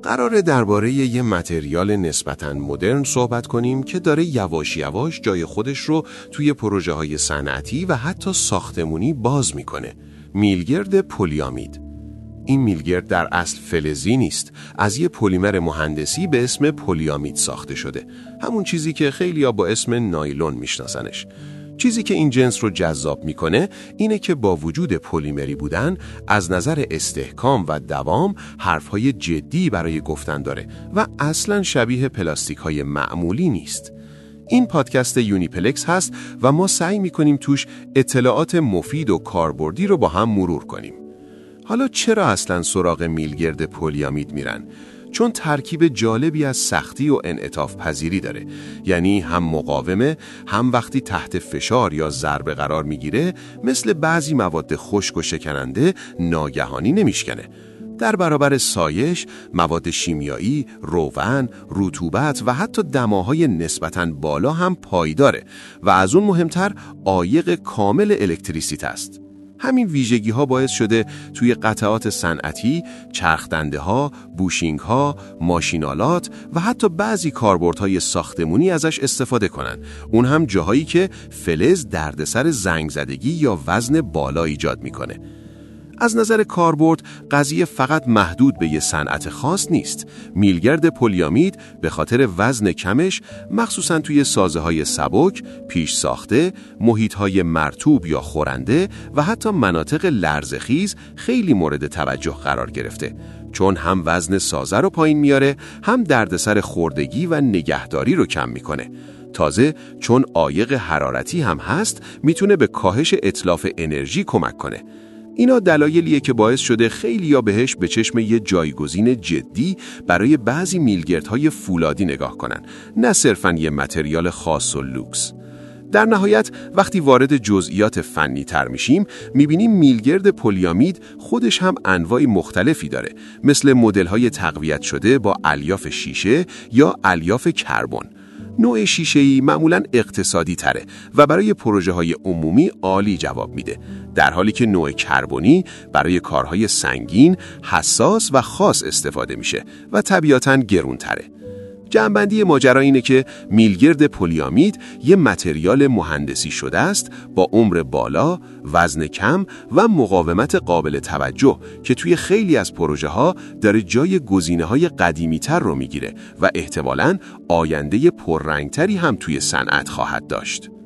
قراره درباره یه متریال نسبتاً مدرن صحبت کنیم که داره یواش یواش جای خودش رو توی پروژه‌های صنعتی و حتی ساختمونی باز میکنه. میلگرد پلیامید. این میلگرد در اصل فلزی نیست، از یه پلیمر مهندسی به اسم پلیامید ساخته شده. همون چیزی که خیلیا با اسم نایلون میشناسنش. چیزی که این جنس رو جذاب میکنه اینه که با وجود پلیمری بودن از نظر استحکام و دوام حرفهای جدی برای گفتن داره و اصلاً شبیه پلاستیک‌های معمولی نیست. این پادکست یونیپلکس هست و ما سعی میکنیم توش اطلاعات مفید و کاربردی رو با هم مرور کنیم. حالا چرا اصلاً سراغ میلگرد پلیامید میرن؟ چون ترکیب جالبی از سختی و انعطاف پذیری داره. یعنی هم مقاومه، هم وقتی تحت فشار یا ضربه قرار میگیره مثل بعضی مواد خشک و شکننده ناگهانی نمیشکنه. در برابر سایش، مواد شیمیایی، روغن، رطوبت و حتی دماهای نسبتاً بالا هم پایداره و از اون مهمتر عایق کامل الکتریسیته است. همین ویژگی ها باعث شده توی قطعات صنعتی، چرخدنده ها، بوشینگ ها، ماشینالات و حتی بعضی کاربردهای ساختمونی ازش استفاده کنن. اون هم جاهایی که فلز دردسر زنگ زدگی یا وزن بالا ایجاد میکنه. از نظر کاربرد قضیه فقط محدود به یه صنعت خاص نیست. میلگرد پلیامید به خاطر وزن کمش مخصوصاً توی سازه‌های سبک، پیش ساخته، محیط‌های مرطوب یا خورنده و حتی مناطق لرزه‌خیز خیلی مورد توجه قرار گرفته. چون هم وزن سازه رو پایین میاره، هم دردسر خوردگی و نگهداری رو کم میکنه. تازه چون عایق حرارتی هم هست، میتونه به کاهش اتلاف انرژی کمک کنه. اینا دلایلیه که باعث شده خیلیا بهش به چشم یه جایگزین جدی برای بعضی میلگردهای فولادی نگاه کنن، نه صرفاً یه متریال خاص و لوکس. در نهایت وقتی وارد جزئیات فنی تر میشیم میبینیم میلگرد پلیامید خودش هم انواع مختلفی داره، مثل مدل‌های تقویت شده با الیاف شیشه یا الیاف کربن. نوع شیشه‌ای معمولاً اقتصادی تره و برای پروژه‌های عمومی عالی جواب میده، در حالی که نوع کربنی برای کارهای سنگین، حساس و خاص استفاده میشه و طبیعتاً گرون تره. جمع‌بندی ماجرا اینه که میلگرد پلیامید یه متریال مهندسی شده است با عمر بالا، وزن کم و مقاومت قابل توجه که توی خیلی از پروژه‌ها داره جای گزینه‌های قدیمی‌تر رو میگیره و احتمالاً آینده پررنگتری هم توی صنعت خواهد داشت.